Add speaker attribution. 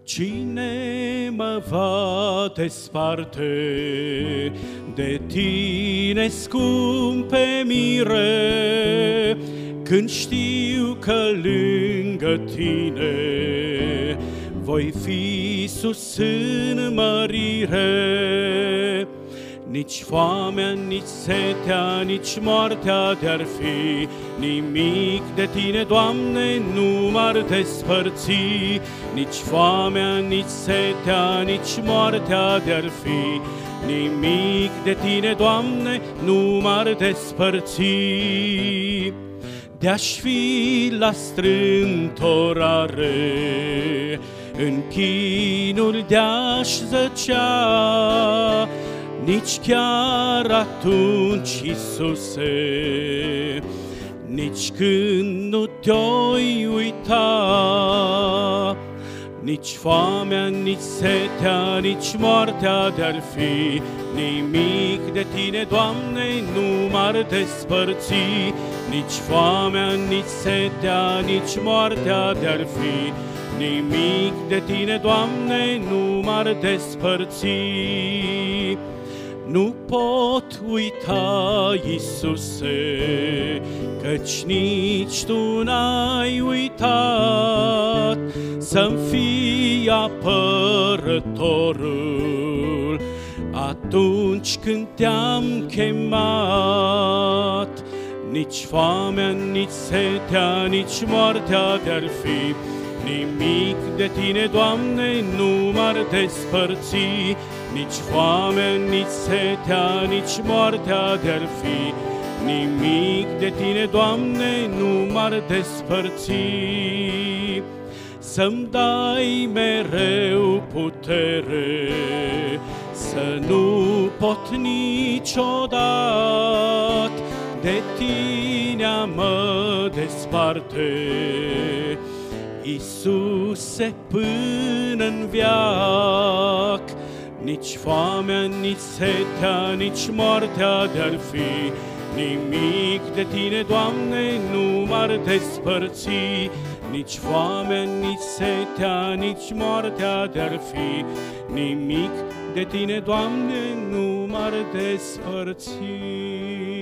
Speaker 1: Cine mă va desparte de tine, scumpe mire, când știu că lângă tine voi fi sus în mărire? Nici foamea, nici setea, nici moartea de-ar fi, nimic de tine, Doamne, nu m-ar despărți. Nici foamea, nici setea, nici moartea de-ar fi, nimic de tine, Doamne, nu m-ar despărți. De-aș fi la strântorare, în chinul de-aș zăcea, nici chiar atunci, Iisuse, nici când nu te-oi uita, nici foamea, nici setea, nici moartea de-ar fi, nimic de tine, Doamne, nu m-ar despărți. Nici foamea, nici setea, nici moartea de-ar fi, nimic de tine, Doamne, nu m-ar despărți. Nu pot uita, Iisuse, căci nici Tu n-ai uitat să-mi fii apărătorul atunci când Te-am chemat. Nici foamea, nici setea, nici moartea de-ar fi, nimic de tine, Doamne, nu m-ar despărți. Nici foamea, nici setea, nici moartea de-ar fi, nimic de tine, Doamne, nu m-ar despărți. Să-mi dai mereu putere, să nu pot niciodată de tine a mă desparte, Iisuse, până-n veac. Nici foamea, nici setea, nici moartea de-ar fi, nimic de tine, Doamne, nu m-ar despărți. Nici foamea, nici setea, nici moartea de-ar fi, nimic de tine, Doamne, nu m-ar despărți.